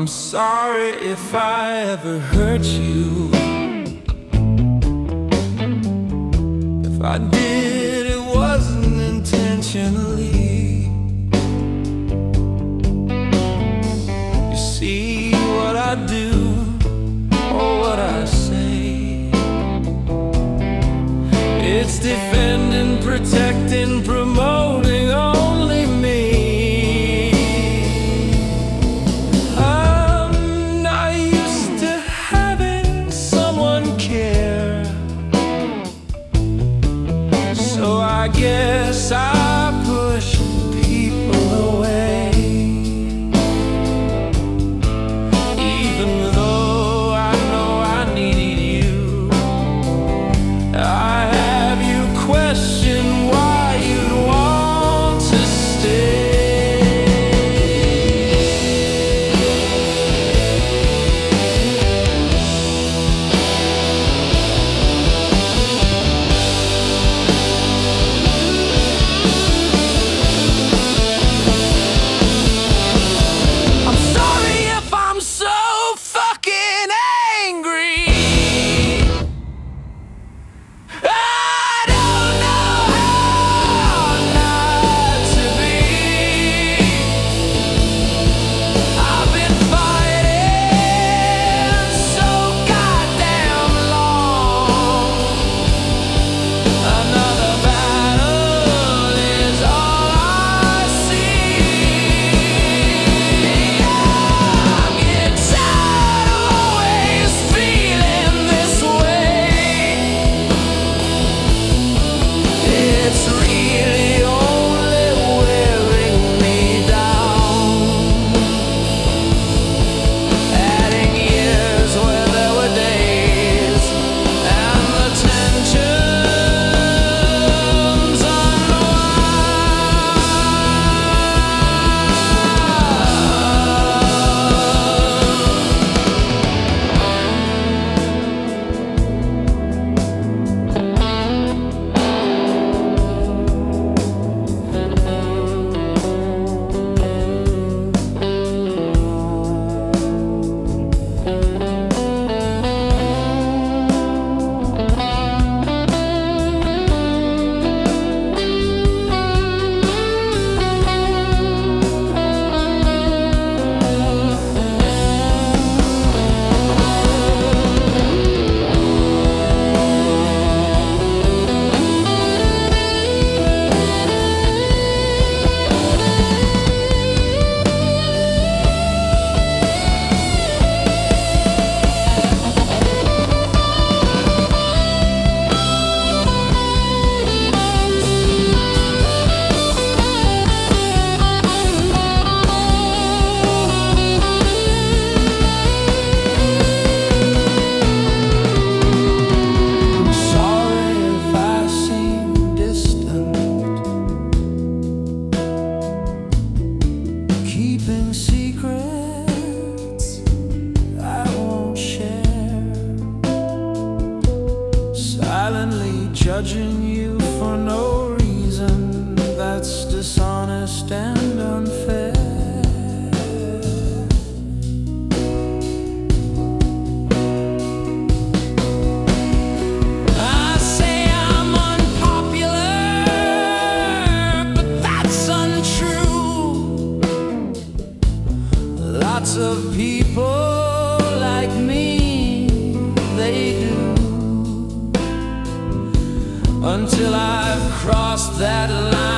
I'm sorry if I ever hurt you. If I did, it wasn't intentionally. You see what I do or what I say, it's defending, protecting, promoting only me. I'm not used to having someone care, so I guess I push people away. Even though I know I needed you, I have you question why you'd want to judging you for no reason. That's dishonest and unfair. I say I'm unpopular, but that's untrue. Lots of people like me, they do. Until I've crossed that line.